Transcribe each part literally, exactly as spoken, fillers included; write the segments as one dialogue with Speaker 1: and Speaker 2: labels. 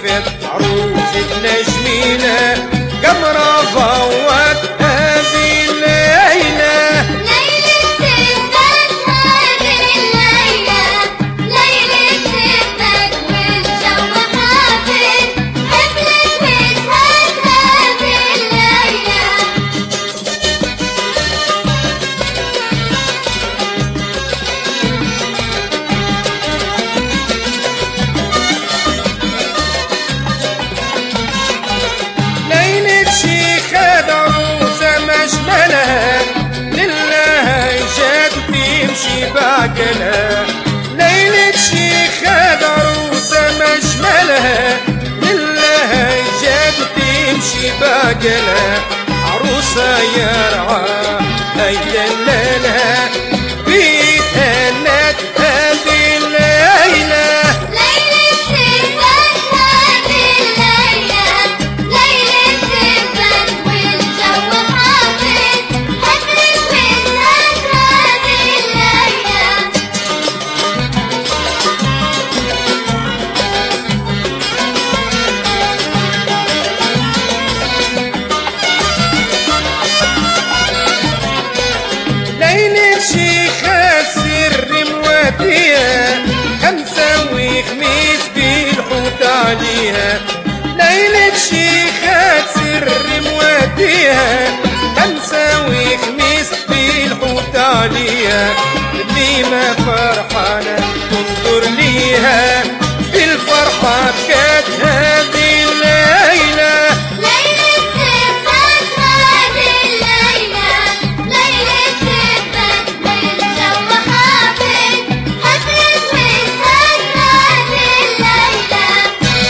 Speaker 1: خد عروستنا جميلة قمرة ضوت هذه الليلة.
Speaker 2: ليلة زفاف هذه الليلة، ليلة زفاف والجو حافل، حفلة وزهات هذه الليلة.
Speaker 1: ليلة شيخ عروسة مجملها لله جات وتمشي بعقلها. ليلة شيخ عروسة مجملها لله جات وتمشي بعقلها. عروسة يرعى هيدللها بيتها نت هذه الليلة.
Speaker 2: ليلة زفاف هذه الليلة، ليلة زفاف والجو حافل، حفلة وزهات هذه الليلة.
Speaker 1: ليلة شيخة سر مواتيها خمسة وخميس بالحوت عليها. ليلة شيخة سر مواتيها خمسة وخميس بالحوت عليها. اللي ما فرحانة تنظر ليها بالفرحة بكات هذه الليلة.
Speaker 2: ليلة زفاف هذه الليلة، ليلة زفاف والجو حافل، حفلة وزهات هذه الليلة.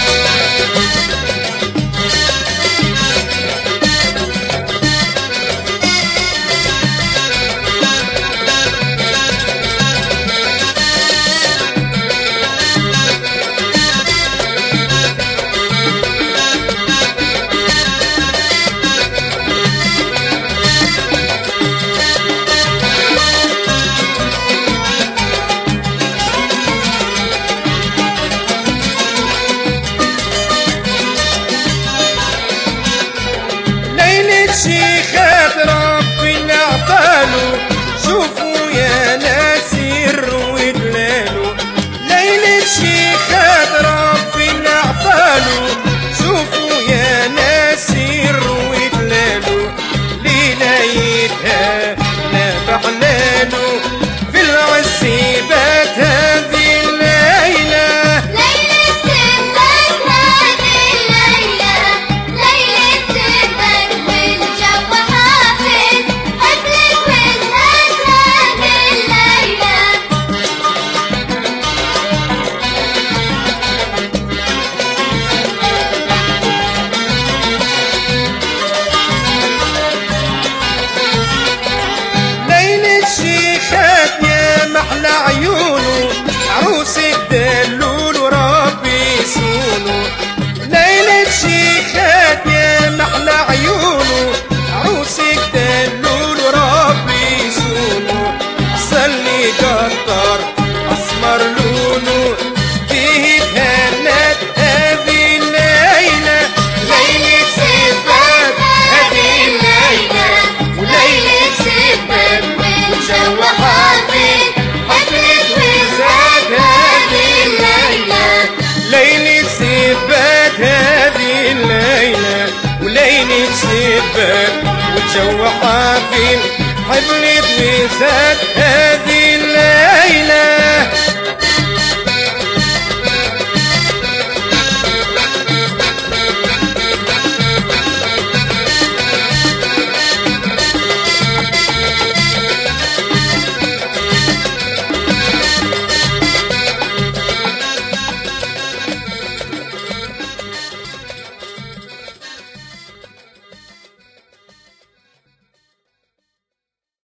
Speaker 1: ليلة شيخات ربي اللي عطاله شوفوا يا ناس سر ودلاله. ليلة شيخات ربي اللي عطاله شوفوا يا ناس سر ودلاله. ليلتها لا بحلاله في العسيبات هذه الليلة.
Speaker 2: ليلة زفاف هذه الليلة، ليلة زفاف والجو حافل، حفلة وزهات هذه الليلة.
Speaker 1: ليلة شيخات يا محلى عيونه عروسة دلول وربي يسونه. ليلة شيخات يا محلى عيونه عروسة دلول وربي يسونه. صلي قطر أسمر لونه فيه تهنت هذه الليلة. ليلة زفاف هذه الليلة وليلة زفاف والجو حافل، حفلة وزهات هذه الليلة. ليلة زفاف هذه الليلة وليلة زفاف والجو حافل، حفلة وزهات